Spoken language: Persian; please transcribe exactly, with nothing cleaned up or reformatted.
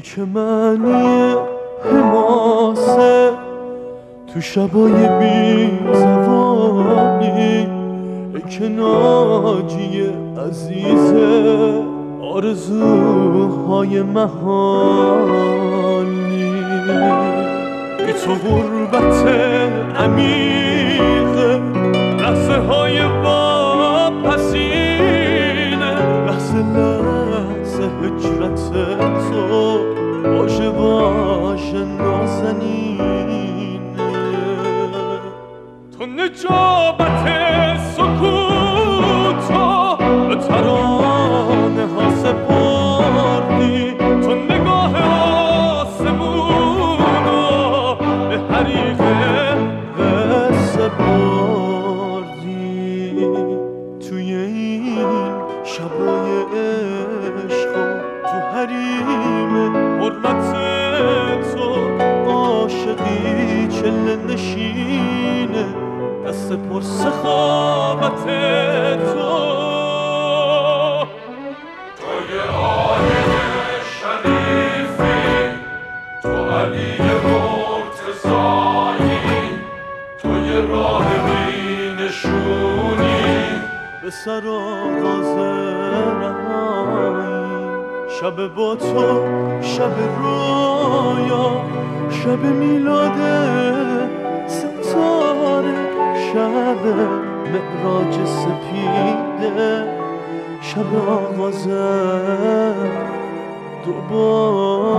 که معنی حماسه تو شبای بی زبانی، ای که ناجی عزیزه آرزوهای محالی. بی تو غربت عمیقه، لحظه های واپسینه، لحظه لحظه هجرت تو باشه باشه نازنینه. تو نجابت سکوتا به ترانه ها سپردی، تو نگاه آسمونا به حریقه قصه بردی. توی این شبای عشق تو حریم حرمت تو عاشقی چله نشینه، دست پر سخاوت تو. تو یه آیه شریفی، تو علی مرتضایی، تو یه راه بینشونی به سر آغاز رهایی. شب با تو شب رویا، شب میلاد ستاره، شب معراج سپیده، شب آغاز دوباره.